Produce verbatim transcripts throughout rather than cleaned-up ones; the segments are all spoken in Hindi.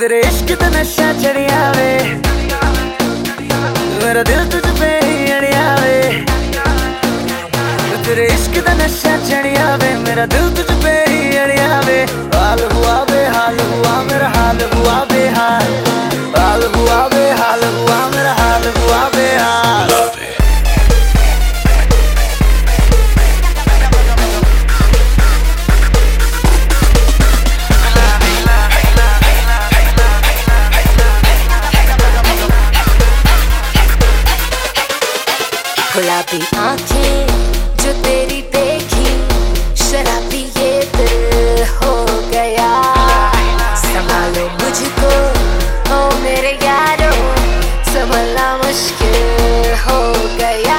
तेरे इश्क दा नशा चढ़िया वे, मेरा दिल तुझ पे ही अड़िया वे। तेरे इश्क दा नशा चढ़िया वे, मेरा दिल तुझ पे ही अड़िया वे। हाल हुआ बेहाल हुआ मेरा, हाल हुआ बेहाल, हाल हुआ बेहाल हुआ मेरा, हाल हुआ बेहाल। गुलाबी आंखें जो तेरी देखी, शराबी ये दिल हो गया। संभालो मुझको ओ मेरे यारो, संभलना मुश्किल हो गया।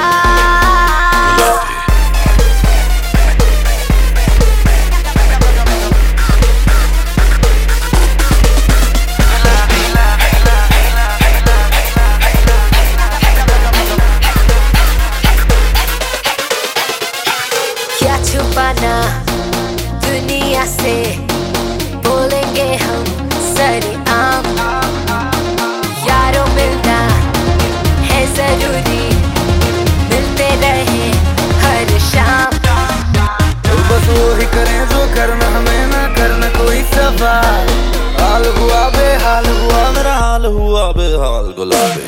क्या छुपाना दुनिया से, बोलेंगे हम सरेआम। यारों मिलना है जरूरी, मिलते रहे हर शाम। बस वो ही करें जो करना, हमें ना करना कोई सवाल। हाल हुआ बेहाल हुआ मेरा, हाल हुआ बेहाल गुलाबी।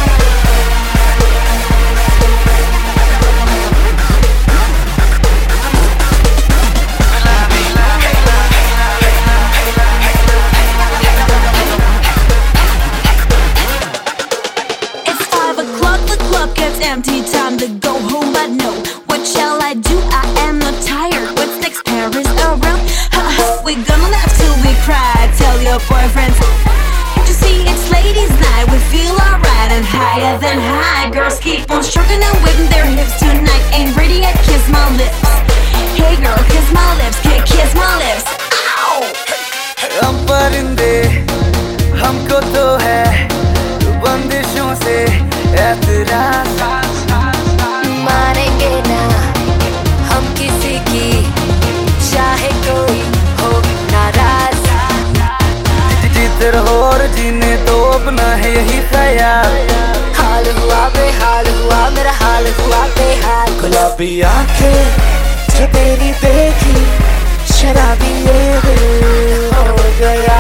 Empty, time to go home, but no, what shall I do? I am not tired. What's next? Paris around? Ha, ha, we're gonna laugh till we cry. Tell your boyfriends. Can't you see it's ladies' night? We feel alright and higher than high. Girls keep on stroking and waving their hips tonight. Ain't ready yet? Kiss my lips. Hey girl, kiss my lips. Kiss my lips. Ow! हम परिंदे, हमको तो है बंदिशों से एतराज। मानेंगे ना हम किसी की, चाहे कोई हो नाराज। जीते रहो और जीने तो अपना है यही ख्याल। हाल हुआ बेहाल हुआ मेरा, हाल हुआ बेहाल। गुलाबी आंखें जो तेरी देखी, शराबी ये दिल हो गया।